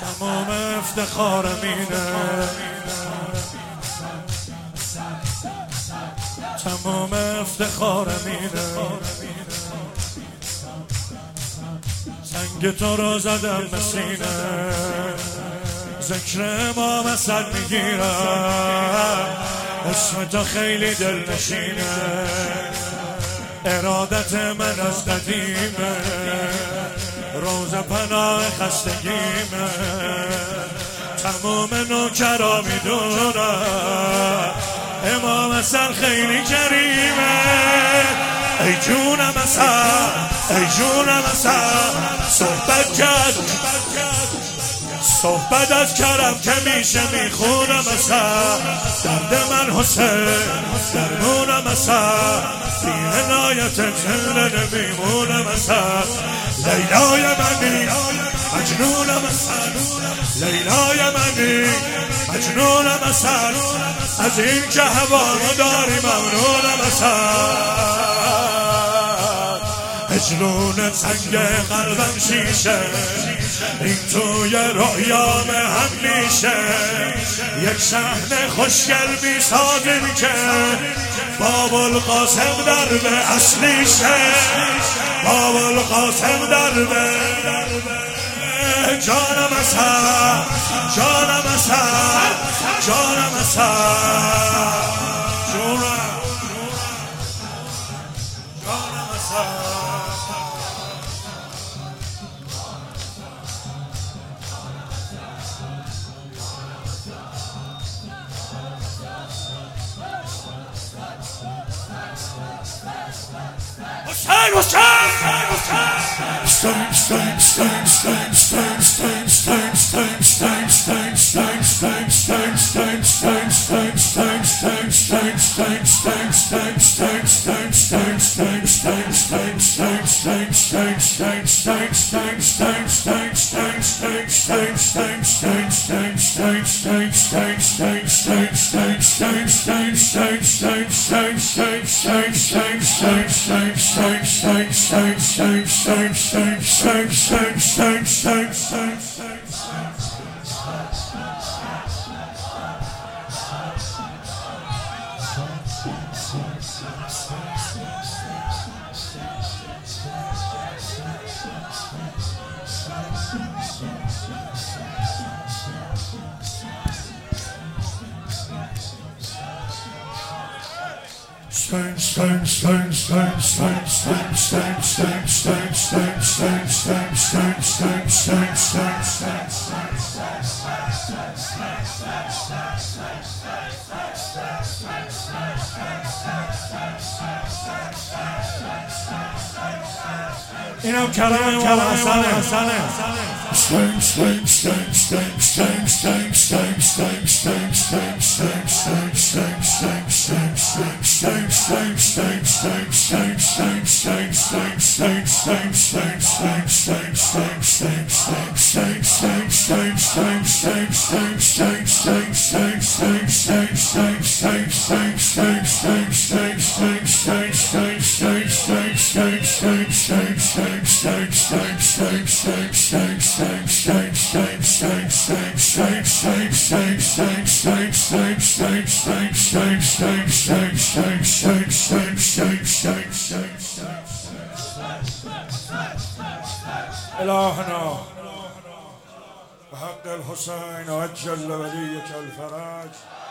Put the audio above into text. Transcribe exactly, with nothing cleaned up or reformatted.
تمام افتخارم اینه، تمام افتخارم اینه. سنگ تو رو زدم به سینه، ذکر امام حسن میگیرم، اسم تو خیلی دل نشینه. ارادت من از قدیمه، روز پناه خستگیمه. تمام نوکرا میدونم امام حسن خیلی کریمه. ای جونم حسن، ای جونم حسن، صحبت کرد صحبت از کرم که میشه میخونم حسن. درد من حسین درمونم حسن، بی عنایت زنده نمیمونم حسن. لیلای منی مجنونم حسن، لیلای منی مجنونم حسن. از این که هوامو داری ممنونم حسن. اجلون سنگ قلبم شیشه، این توی رویام هم میشه. یک صحنه خوشگل میسازیم که باب القاسم درب اصلیشه، باب القاسم درب. جانم حسن، جانم حسن، جانم حسن، جونم جانم حسن. Hussein, Hussein, Hussein, Hussein, Hussein, Hussein, Hussein, Hussein, Hussein, Hussein, Hussein, اینم کلام کلام حسنه. إلهنا بحق الحسين عجل وليك الفرج.